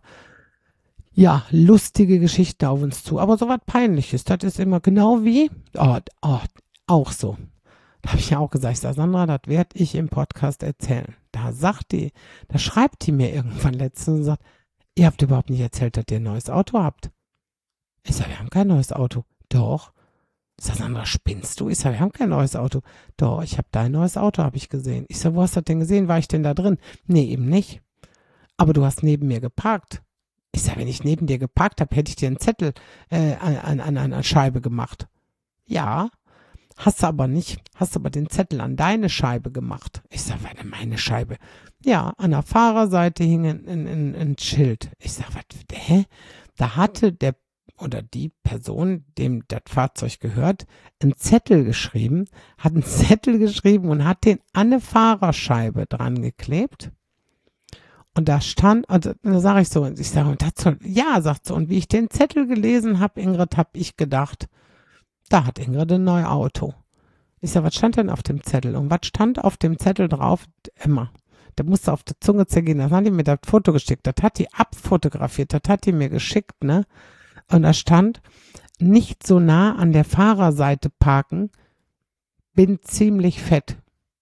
ja, lustige Geschichten auf uns zu. Aber so was Peinliches, das ist immer genau wie, oh, oh, auch so. Da habe ich ja auch gesagt, ich sage, Sandra, das werde ich im Podcast erzählen. Da sagt die, da schreibt die mir irgendwann letztens und sagt, ihr habt überhaupt nicht erzählt, dass ihr ein neues Auto habt. Ich sage, wir haben kein neues Auto. Doch. Ich sage, Sandra, spinnst du? Ich sage, wir haben kein neues Auto. Doch, ich habe dein neues Auto, habe ich gesehen. Ich sage, wo hast du das denn gesehen? War ich denn da drin? Nee, eben nicht. Aber du hast neben mir geparkt. Ich sage, wenn ich neben dir geparkt habe, hätte ich dir einen Zettel äh, an, an einer Scheibe gemacht. Ja, hast du aber nicht. Hast aber den Zettel an deine Scheibe gemacht. Ich sage, warte, meine Scheibe. Ja, an der Fahrerseite hing ein, ein, ein, ein Schild. Ich sage, was, hä? Da hatte der oder die Person, dem das Fahrzeug gehört, einen Zettel geschrieben, hat einen Zettel geschrieben und hat den an eine Fahrerscheibe dran geklebt. Und da stand, also da sage ich so, ich sage, das soll, ja, sagt sie, und wie ich den Zettel gelesen habe, Ingrid, habe ich gedacht, da hat Ingrid ein neues Auto. Ich sage, was stand denn auf dem Zettel? Und was stand auf dem Zettel drauf? Emma. Da musste auf der Zunge zergehen. Das hat die mir das Foto geschickt. Das hat die abfotografiert. Das hat die mir geschickt, ne? Und da stand, nicht so nah an der Fahrerseite parken, bin ziemlich fett.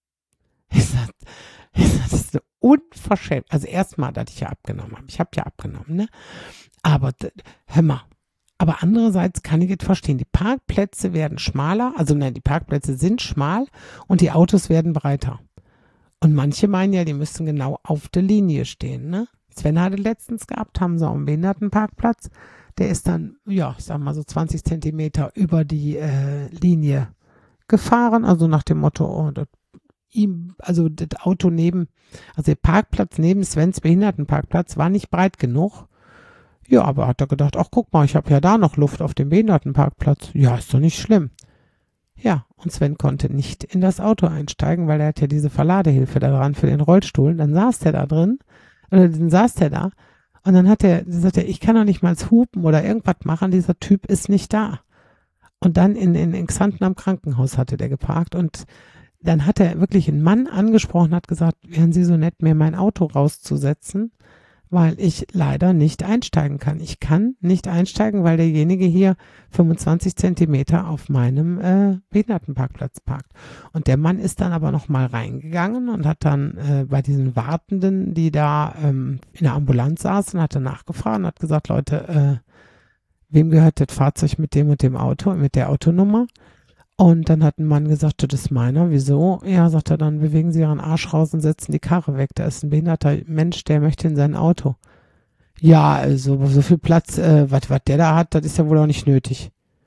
Ich sag, ich sag, das ist unverschämt. Also erstmal, dass ich ja abgenommen habe. Ich habe ja abgenommen, ne? Aber, hör mal. Aber andererseits kann ich es verstehen. Die Parkplätze werden schmaler. Also nein, die Parkplätze sind schmal und die Autos werden breiter. Und manche meinen ja, die müssen genau auf der Linie stehen, ne? Sven hatte letztens gehabt, haben sie auch einen Behindertenparkplatz. Der ist dann, ja, ich sag mal so zwanzig Zentimeter über die äh, Linie gefahren. Also nach dem Motto, oh, das, ihm, also das Auto neben, also der Parkplatz neben Svens Behindertenparkplatz war nicht breit genug. Ja, aber hat er gedacht, ach guck mal, ich habe ja da noch Luft auf dem Behindertenparkplatz. Ja, ist doch nicht schlimm. Ja, und Sven konnte nicht in das Auto einsteigen, weil er hat ja diese Verladehilfe da dran für den Rollstuhl. Dann saß der da drin, oder dann saß der da und dann hat er, sagt er, ich kann doch nicht mal hupen oder irgendwas machen, dieser Typ ist nicht da. Und dann in, in, in Xanten am Krankenhaus hatte der geparkt und dann hat er wirklich einen Mann angesprochen, hat gesagt, wären Sie so nett, mir mein Auto rauszusetzen, weil ich leider nicht einsteigen kann. Ich kann nicht einsteigen, weil derjenige hier fünfundzwanzig Zentimeter auf meinem äh, Behindertenparkplatz parkt. Und der Mann ist dann aber nochmal reingegangen und hat dann äh, bei diesen Wartenden, die da ähm, in der Ambulanz saßen, hat er nachgefragt und hat gesagt, Leute, äh, wem gehört das Fahrzeug mit dem und dem Auto, mit der Autonummer? Und dann hat ein Mann gesagt, das ist meiner. Wieso? Ja, sagt er, dann bewegen Sie Ihren Arsch raus und setzen die Karre weg. Da ist ein behinderter Mensch, der möchte in sein Auto. Ja, also so viel Platz, äh, was der da hat, das ist ja wohl auch nicht nötig.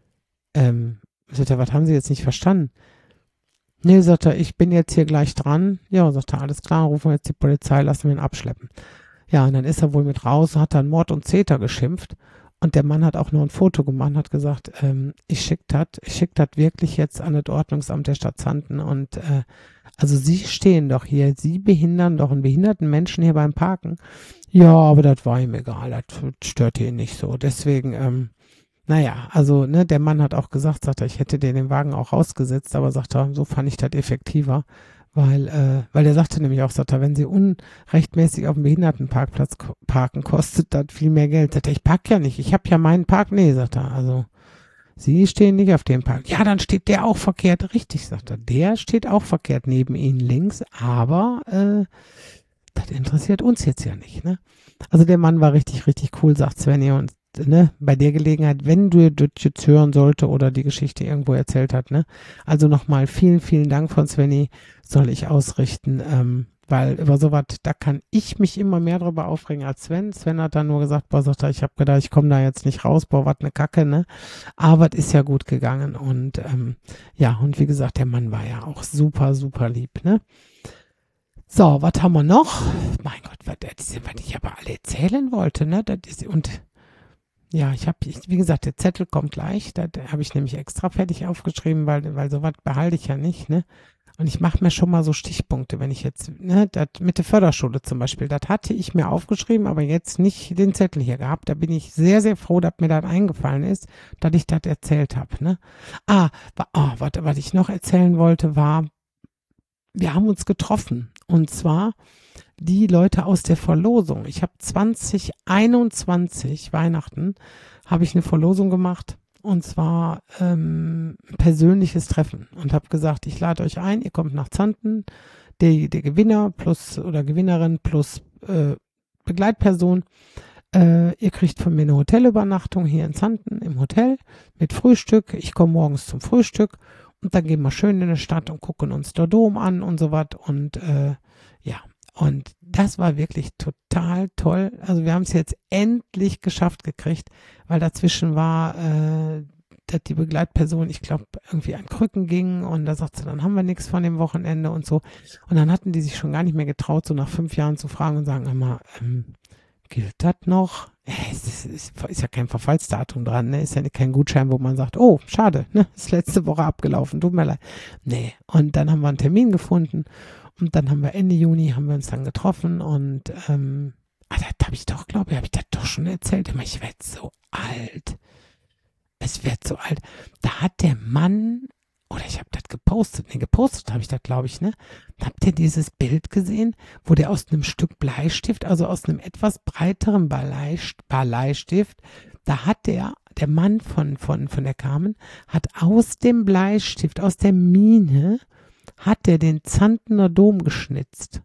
Ähm, sagt er, was haben Sie jetzt nicht verstanden? Nee, sagt er, ich bin jetzt hier gleich dran. Ja, sagt er, alles klar, rufen wir jetzt die Polizei, lassen wir ihn abschleppen. Ja, und dann ist er wohl mit raus, hat dann Mord und Zeter geschimpft. Und der Mann hat auch noch ein Foto gemacht und hat gesagt, ähm, ich schickt hat, ich schickt hat wirklich jetzt an das Ordnungsamt der Stadt Xanten und äh, also Sie stehen doch hier, Sie behindern doch einen behinderten Menschen hier beim Parken. Ja, aber das war ihm egal, das stört ihn nicht so. Deswegen, ähm, naja, also ne, der Mann hat auch gesagt, sagt er, ich hätte den den Wagen auch rausgesetzt, aber sagt er, so fand ich das effektiver. Weil, äh, weil der sagte nämlich auch, sagt er, wenn sie unrechtmäßig auf dem Behindertenparkplatz ko- parken, kostet das viel mehr Geld. Sagt er, ich park ja nicht, ich habe ja meinen Park. Nee, sagt er, also Sie stehen nicht auf dem Park. Ja, dann steht der auch verkehrt. Richtig, sagt er, der steht auch verkehrt neben Ihnen links, aber äh, das interessiert uns jetzt ja nicht, ne? Also der Mann war richtig, richtig cool, sagt Svenny, und ne, bei der Gelegenheit, wenn du das jetzt hören sollte oder die Geschichte irgendwo erzählt hat, ne? Also nochmal vielen, vielen Dank von Svenny, soll ich ausrichten, ähm, weil über sowas, da kann ich mich immer mehr drüber aufregen als Sven. Sven hat dann nur gesagt, boah, sagt er, ich habe gedacht, ich komme da jetzt nicht raus, boah, was eine Kacke, ne? Aber es ist ja gut gegangen und ähm, ja, und wie gesagt, der Mann war ja auch super, super lieb, ne? So, was haben wir noch? Mein Gott, was, das ist, was ich aber alle erzählen wollte, ne? Das ist, und ja, ich habe, wie gesagt, der Zettel kommt gleich. Da habe ich nämlich extra fertig aufgeschrieben, weil, weil sowas behalte ich ja nicht, ne? Und ich mache mir schon mal so Stichpunkte, wenn ich jetzt, ne, das mit der Förderschule zum Beispiel, das hatte ich mir aufgeschrieben, aber jetzt nicht den Zettel hier gehabt. Da bin ich sehr, sehr froh, dass mir das eingefallen ist, dass ich das erzählt habe, ne? Ah, wa- oh, was, was ich noch erzählen wollte, war, wir haben uns getroffen. Und zwar die Leute aus der Verlosung. Ich habe zwanzig einundzwanzig Weihnachten habe ich eine Verlosung gemacht und zwar ähm, ein persönliches Treffen und habe gesagt, ich lade euch ein, ihr kommt nach Xanten, der, der Gewinner plus oder Gewinnerin plus äh, Begleitperson. Äh, ihr kriegt von mir eine Hotelübernachtung hier in Xanten im Hotel mit Frühstück. Ich komme morgens zum Frühstück und dann gehen wir schön in die Stadt und gucken uns der Dom an und so was und äh, ja, und das war wirklich total toll. Also wir haben es jetzt endlich geschafft gekriegt, weil dazwischen war, äh, dass die Begleitperson, ich glaube, irgendwie an Krücken ging und da sagt sie, dann haben wir nichts von dem Wochenende und so. Und dann hatten die sich schon gar nicht mehr getraut, so nach fünf Jahren zu fragen und sagen, einmal, ähm, gilt das noch? Äh, Es ist, ist, ist ja kein Verfallsdatum dran, ne? Ist ja kein Gutschein, wo man sagt, oh, schade, ne? Ist letzte Woche abgelaufen, tut mir leid. Nee, und dann haben wir einen Termin gefunden und dann haben wir Ende Juni, haben wir uns dann getroffen und ähm, ah, das habe ich doch, glaube ich, habe ich das doch schon erzählt. Immer, ich werde so alt. Es wird so alt. Da hat der Mann, oder ich habe das gepostet, ne, gepostet habe ich das, glaube ich, ne? Habt ihr dieses Bild gesehen, wo der aus einem Stück Bleistift, also aus einem etwas breiteren Bleist- Bleistift, da hat der, der Mann von, von, von der Carmen, hat aus dem Bleistift, aus der Mine, hat der den Xantener Dom geschnitzt.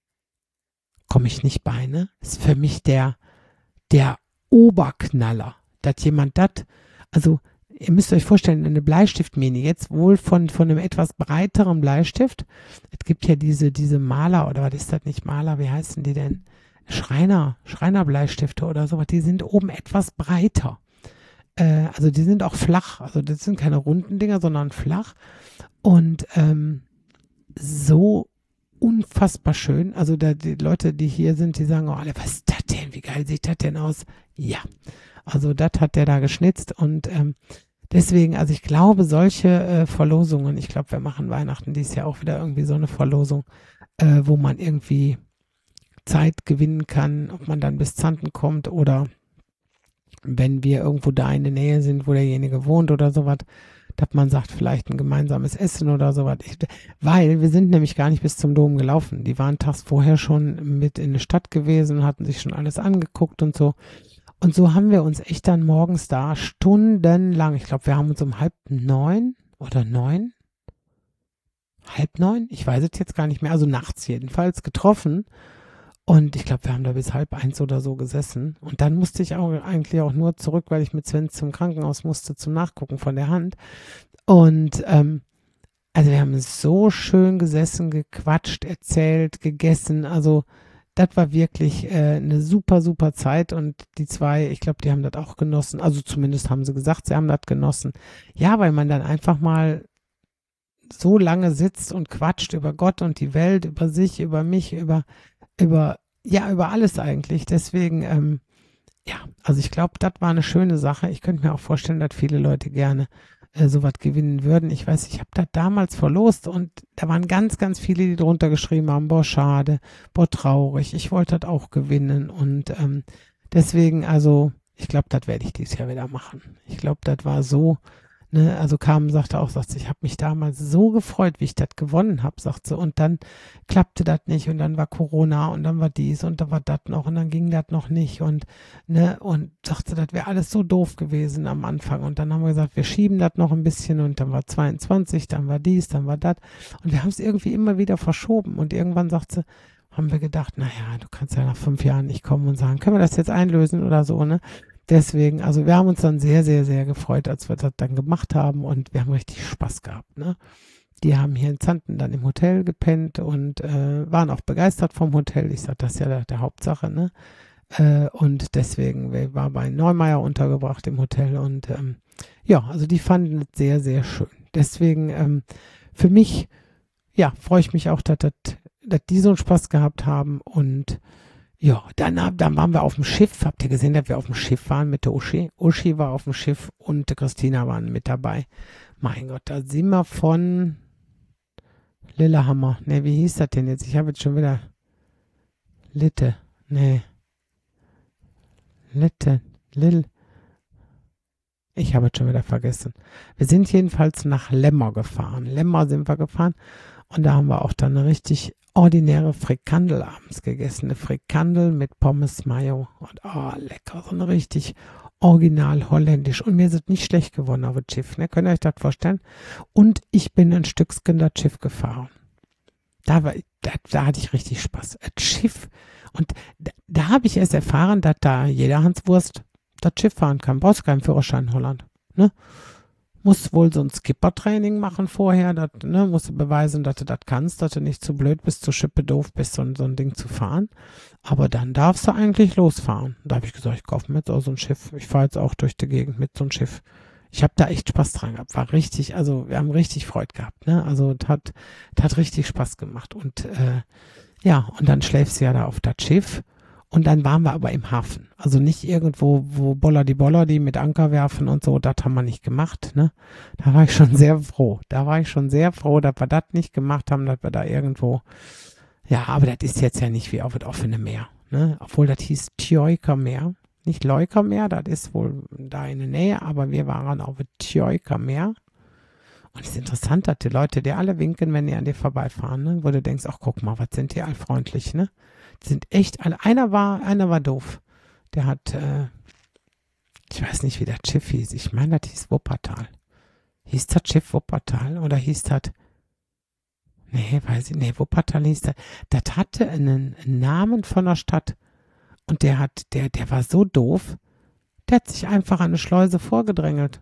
Komme ich nicht bei, ne? Ist für mich der, der Oberknaller, dass jemand das, also ihr müsst euch vorstellen, eine Bleistiftmine, jetzt wohl von, von einem etwas breiteren Bleistift. Es gibt ja diese, diese Maler, oder was ist das nicht Maler, wie heißen die denn? Schreiner, Schreinerbleistifte oder sowas, die sind oben etwas breiter. Äh, also die sind auch flach, also das sind keine runden Dinger, sondern flach. Und ähm, so unfassbar schön. Also da, die Leute, die hier sind, die sagen auch alle, was ist das denn? Wie geil sieht das denn aus? Ja, also das hat der da geschnitzt und ähm, deswegen, also ich glaube, solche äh, Verlosungen, ich glaube, wir machen Weihnachten dieses Jahr auch wieder irgendwie so eine Verlosung, äh, wo man irgendwie Zeit gewinnen kann, ob man dann bis Xanten kommt oder wenn wir irgendwo da in der Nähe sind, wo derjenige wohnt oder sowas, dass man sagt, vielleicht ein gemeinsames Essen oder sowas. Ich, weil wir sind nämlich gar nicht bis zum Dom gelaufen. Die waren tags vorher schon mit in der Stadt gewesen, hatten sich schon alles angeguckt und so. Und so haben wir uns echt dann morgens da stundenlang, ich glaube, wir haben uns um halb neun oder neun, halb neun, ich weiß es jetzt gar nicht mehr, also nachts jedenfalls getroffen. Und ich glaube, wir haben da bis halb eins oder so gesessen. Und dann musste ich auch eigentlich auch nur zurück, weil ich mit Sven zum Krankenhaus musste zum Nachgucken von der Hand. Und ähm, also wir haben so schön gesessen, gequatscht, erzählt, gegessen. Also das war wirklich äh, eine super, super Zeit. Und die zwei, ich glaube, die haben das auch genossen. Also zumindest haben sie gesagt, sie haben das genossen. Ja, weil man dann einfach mal so lange sitzt und quatscht über Gott und die Welt, über sich, über mich, über über, ja, über alles eigentlich. Deswegen, ähm, ja, also ich glaube, das war eine schöne Sache. Ich könnte mir auch vorstellen, dass viele Leute gerne äh, sowas gewinnen würden. Ich weiß, ich habe das damals verlost und da waren ganz, ganz viele, die drunter geschrieben haben, boah, schade, boah, traurig, ich wollte das auch gewinnen und ähm, deswegen, also ich glaube, das werde ich dieses Jahr wieder machen. Ich glaube, das war so, ne, also Carmen sagte auch, sagt sie, ich habe mich damals so gefreut, wie ich das gewonnen habe, sagt sie, und dann klappte das nicht und dann war Corona und dann war dies und dann war das noch und dann ging das noch nicht und ne, und sagte, das wäre alles so doof gewesen am Anfang und dann haben wir gesagt, wir schieben das noch ein bisschen und dann war zweiundzwanzig, dann war dies, dann war das und wir haben es irgendwie immer wieder verschoben und irgendwann sagt sie, haben wir gedacht, naja, du kannst ja nach fünf Jahren nicht kommen und sagen, können wir das jetzt einlösen oder so, ne? Deswegen, also wir haben uns dann sehr, sehr, sehr gefreut, als wir das dann gemacht haben und wir haben richtig Spaß gehabt, ne? Die haben hier in Zanten dann im Hotel gepennt und äh, waren auch begeistert vom Hotel. Ich sage, das ist ja der, der Hauptsache, ne? Äh, und deswegen, wir waren bei Neumeier untergebracht im Hotel und ähm, ja, also die fanden es sehr, sehr schön. Deswegen, ähm, für mich, ja, freue ich mich auch, dass, dass, dass die so einen Spaß gehabt haben und ja, dann, dann waren wir auf dem Schiff. Habt ihr gesehen, dass wir auf dem Schiff waren mit der Uschi? Uschi war auf dem Schiff und Christina waren mit dabei. Mein Gott, da sind wir von Lillehammer. Ne, wie hieß das denn jetzt? Ich habe jetzt schon wieder Litte. Ne. Litte. Lil. Ich habe jetzt schon wieder vergessen. Wir sind jedenfalls nach Lemmer gefahren. Lemmer sind wir gefahren. Und da haben wir auch dann eine richtig ordinäre Frikandel abends gegessen. Eine Frikandel mit Pommes Mayo. Und oh, lecker. So eine richtig original holländisch. Und mir ist nicht schlecht geworden auf dem Schiff. Ne? Könnt ihr euch das vorstellen? Und ich bin ein Stückchen das Schiff gefahren. Da, war, da, da hatte ich richtig Spaß. Das Schiff. Und da, da habe ich erst erfahren, dass da jeder Hanswurst das Schiff fahren kann. Brauchst keinen Führerschein in Holland. Ne? Musst wohl so ein Skipper-Training machen vorher, dat, ne, musst du beweisen, dass du das kannst, dass du nicht zu blöd bist, zu schippe doof bist, so, so ein Ding zu fahren. Aber dann darfst du eigentlich losfahren. Da habe ich gesagt, ich kaufe mir jetzt auch so ein Schiff. Ich fahre jetzt auch durch die Gegend mit so einem Schiff. Ich habe da echt Spaß dran gehabt. War richtig, also wir haben richtig Freude gehabt. Ne? Also das hat, das hat richtig Spaß gemacht. Und äh, ja, und dann schläfst du ja da auf das Schiff. Und dann waren wir aber im Hafen. Also nicht irgendwo, wo Boller die Boller, die mit Anker werfen und so, das haben wir nicht gemacht, ne? Da war ich schon sehr froh. Da war ich schon sehr froh, dass wir das nicht gemacht haben, dass wir da irgendwo, ja, aber das ist jetzt ja nicht wie auf das offene Meer, ne? Obwohl das hieß Tjoika Meer, nicht Leuker Meer, das ist wohl da in der Nähe, aber wir waren auf dem Tjoika Meer. Und es ist interessant, dass die Leute dir alle winken, wenn die an dir vorbeifahren, ne? Wo du denkst, ach guck mal, was sind die all freundlich, ne? Die sind echt alle. Einer war, einer war doof. Der hat, äh, ich weiß nicht, wie das Schiff hieß. Ich meine, das hieß Wuppertal. Hieß das Schiff Wuppertal oder hieß das, nee, weiß ich, nee, Wuppertal hieß das. Das hatte einen Namen von der Stadt und der hat, der, der war so doof, der hat sich einfach an eine Schleuse vorgedrängelt.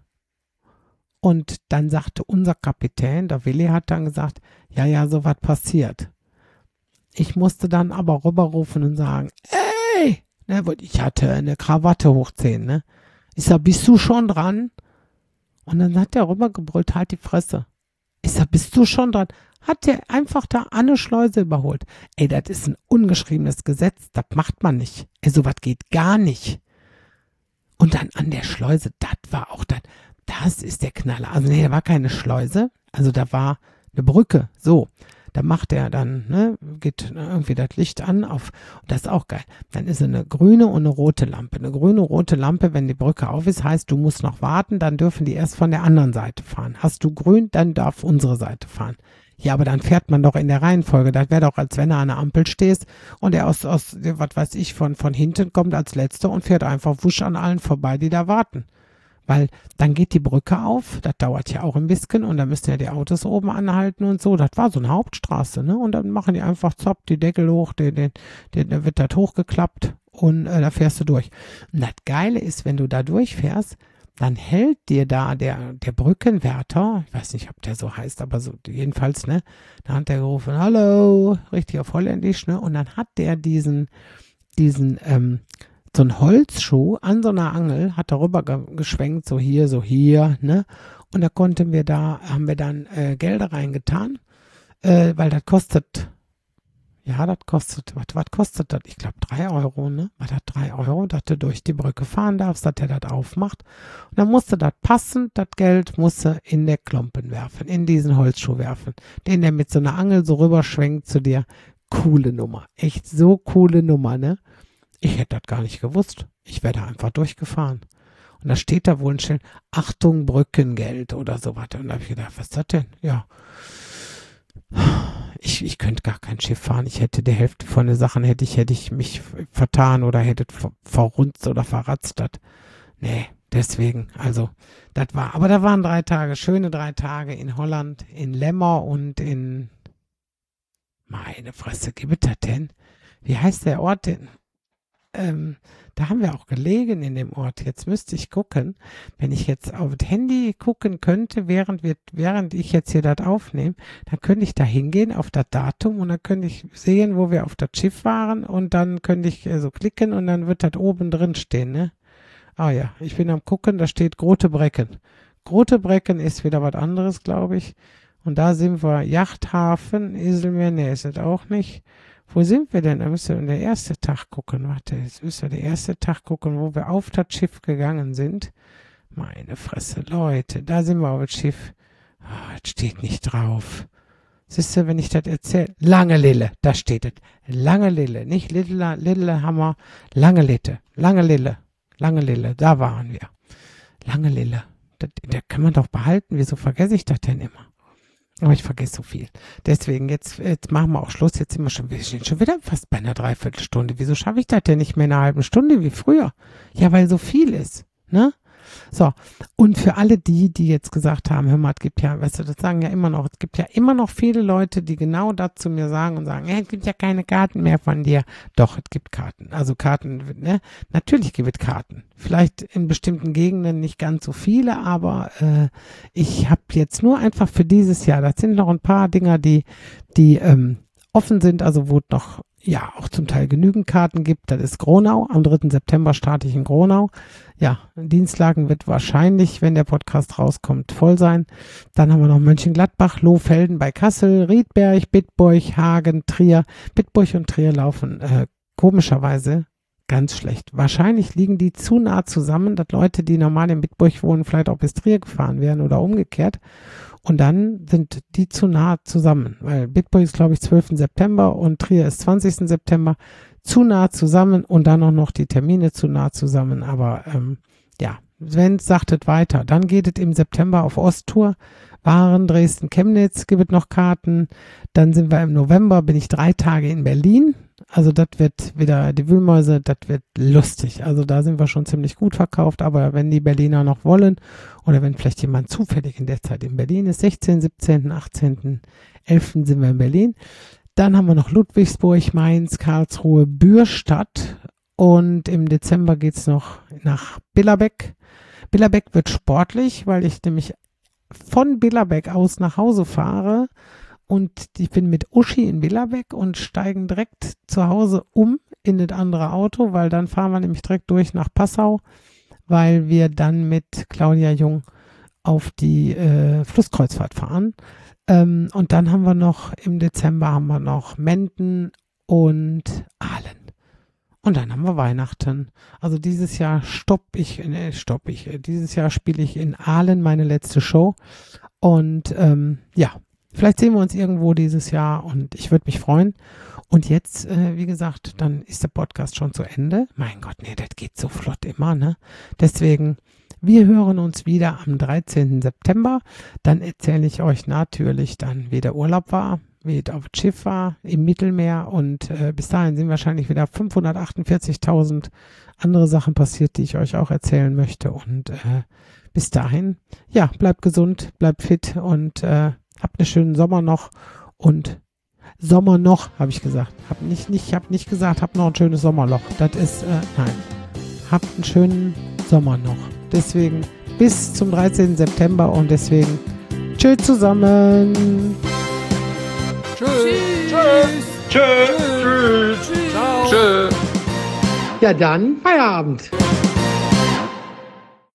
Und dann sagte unser Kapitän, der Willi, hat dann gesagt, ja, ja, so was passiert. Ich musste dann aber rüberrufen und sagen, ey, ne, ich hatte eine Krawatte hochziehen, ne. Ich sag, bist du schon dran? Und dann hat der rübergebrüllt, halt die Fresse. Ich sag, bist du schon dran? Hat der einfach da eine Schleuse überholt. Ey, das ist ein ungeschriebenes Gesetz, das macht man nicht. Ey, sowas geht gar nicht. Und dann an der Schleuse, das war auch das, das ist der Knaller. Also nee, da war keine Schleuse, also da war eine Brücke, so. Da macht er dann, ne, geht irgendwie das Licht an auf, und das ist auch geil. Dann ist eine grüne und eine rote Lampe. Eine grüne, rote Lampe, wenn die Brücke auf ist, heißt, du musst noch warten, dann dürfen die erst von der anderen Seite fahren. Hast du grün, dann darf unsere Seite fahren. Ja, aber dann fährt man doch in der Reihenfolge. Das wäre doch, als wenn du an der Ampel stehst und er aus, aus, was weiß ich, von, von hinten kommt als Letzter und fährt einfach wusch an allen vorbei, die da warten. Weil dann geht die Brücke auf, das dauert ja auch ein bisschen und dann müssen ja die Autos oben anhalten und so. Das war so eine Hauptstraße, ne? Und dann machen die einfach zapp, die Deckel hoch, den, den, den, dann wird das hochgeklappt und äh, da fährst du durch. Und das Geile ist, wenn du da durchfährst, dann hält dir da der, der Brückenwärter, ich weiß nicht, ob der so heißt, aber so jedenfalls, ne? Da hat der gerufen, hallo, richtig auf Holländisch, ne? Und dann hat der diesen, diesen, ähm, so ein Holzschuh an so einer Angel, hat darüber ge geschwenkt, so hier, so hier, ne? Und da konnten wir da, haben wir dann äh, Gelder reingetan, äh, weil das kostet, Ja, das kostet, was, was kostet das? Ich glaube drei Euro, ne? War das drei Euro, dass du durch die Brücke fahren darfst, dass der das aufmacht. Und dann musst du das passend, das Geld musst du in der Klompen werfen, in diesen Holzschuh werfen, den der mit so einer Angel so rüberschwenkt zu dir. Coole Nummer. Echt so coole Nummer, ne? Ich hätte das gar nicht gewusst. Ich wäre da einfach durchgefahren. Und da steht da wohl ein Schild, Achtung, Brückengeld oder so weiter. Und da habe ich gedacht, was ist das denn? Ja. Ich, ich könnte gar kein Schiff fahren. Ich hätte die Hälfte von den Sachen, hätte ich, hätte ich mich vertan oder hätte ver, verrunzt oder verratzt. Das. Nee, deswegen, also, das war, aber da waren drei Tage, schöne drei Tage in Holland, in Lemmer und in, meine Fresse, gibt es das denn? Wie heißt der Ort denn? Ähm, da haben wir auch gelegen in dem Ort. Jetzt müsste ich gucken, wenn ich jetzt auf das Handy gucken könnte, während wir, während ich jetzt hier das aufnehme, dann könnte ich da hingehen auf das Datum und dann könnte ich sehen, wo wir auf das Schiff waren und dann könnte ich äh, so klicken und dann wird das oben drin stehen, ne? Ah ja, ich bin am gucken, da steht Grote Brecken. Grote Brecken ist wieder was anderes, glaube ich. Und da sind wir Yachthafen, Iselmeer, ne, ist das auch nicht. Wo sind wir denn? Da müsst ihr den ersten Tag gucken. Warte, jetzt müsst ihr den ersten Tag gucken, wo wir auf das Schiff gegangen sind. Meine Fresse, Leute, da sind wir auf das Schiff. Oh, das steht nicht drauf. Siehst du, wenn ich das erzähle? Lange Lille, da steht es. Lange Lille, nicht Little, Little Hammer, Lange Litte, Lange Lille, Lange Lille, da waren wir. Lange Lille, das, das kann man doch behalten. Wieso vergesse ich das denn immer? Aber ich vergesse so viel. Deswegen, jetzt, jetzt machen wir auch Schluss. Jetzt sind wir schon, wir sind schon wieder fast bei einer Dreiviertelstunde. Wieso schaffe ich das denn nicht mehr in einer halben Stunde wie früher? Ja, weil so viel ist, ne? So, und für alle die, die jetzt gesagt haben, hör mal, es gibt ja, weißt du, das sagen ja immer noch, es gibt ja immer noch viele Leute, die genau das zu mir sagen und sagen, ja, es gibt ja keine Karten mehr von dir. Doch, es gibt Karten. Also Karten, ne? Natürlich gibt es Karten. Vielleicht in bestimmten Gegenden nicht ganz so viele, aber äh, ich habe jetzt nur einfach für dieses Jahr, das sind noch ein paar Dinger, die, die ähm, offen sind, also wo es noch ja auch zum Teil genügend Karten gibt. Das ist Gronau. Am dritten September starte ich in Gronau. Ja, Dienstlagen wird wahrscheinlich, wenn der Podcast rauskommt, voll sein. Dann haben wir noch Mönchengladbach, Lohfelden bei Kassel, Riedberg, Bitburg, Hagen, Trier. Bitburg und Trier laufen äh, komischerweise ganz schlecht. Wahrscheinlich liegen die zu nah zusammen, dass Leute, die normal in Bitburg wohnen, vielleicht auch bis Trier gefahren wären oder umgekehrt. Und dann sind die zu nah zusammen, weil Bitburg ist, glaube ich, zwölften September und Trier ist zwanzigsten September. Zu nah zusammen und dann auch noch die Termine zu nah zusammen. Aber ähm, ja, wenn es sagtet weiter, dann geht es im September auf Osttour. Waren, Dresden, Chemnitz, gibt es noch Karten. Dann sind wir im November, bin ich drei Tage in Berlin. Also das wird wieder, die Wühlmäuse, das wird lustig. Also da sind wir schon ziemlich gut verkauft. Aber wenn die Berliner noch wollen oder wenn vielleicht jemand zufällig in der Zeit in Berlin ist, sechzehnten, siebzehnten, achtzehnten, elften sind wir in Berlin. Dann haben wir noch Ludwigsburg, Mainz, Karlsruhe, Bürstadt und im Dezember geht es noch nach Billerbeck. Billerbeck wird sportlich, weil ich nämlich von Billerbeck aus nach Hause fahre und ich bin mit Uschi in Billerbeck und steigen direkt zu Hause um in das andere Auto, weil dann fahren wir nämlich direkt durch nach Passau, weil wir dann mit Claudia Jung auf die äh, Flusskreuzfahrt fahren. Ähm, und dann haben wir noch, im Dezember haben wir noch Menden und Aalen. Und dann haben wir Weihnachten. Also dieses Jahr stopp ich, ne, stopp ich, dieses Jahr spiele ich in Aalen meine letzte Show. Und ähm, ja, vielleicht sehen wir uns irgendwo dieses Jahr und ich würde mich freuen. Und jetzt, äh, wie gesagt, dann ist der Podcast schon zu Ende. Mein Gott, nee, das geht so flott immer, ne? Deswegen, wir hören uns wieder am dreizehnten September. Dann erzähle ich euch natürlich dann, wie der Urlaub war, wie es auf dem Schiff war, im Mittelmeer. Und äh, bis dahin sind wahrscheinlich wieder fünfhundertachtundvierzigtausend andere Sachen passiert, die ich euch auch erzählen möchte. Und äh, bis dahin, ja, bleibt gesund, bleibt fit und äh, habt einen schönen Sommer noch. Und Sommer noch, habe ich gesagt. Hab nicht, nicht, ich habe nicht gesagt, habt noch ein schönes Sommerloch. Das ist, äh, nein. Habt einen schönen Sommer noch. Deswegen bis zum dreizehnten September und deswegen tschüss zusammen. Tschüss. Tschüss. Tschüss. Tschüss. Ciao. Tschüss. Ja dann, Feierabend.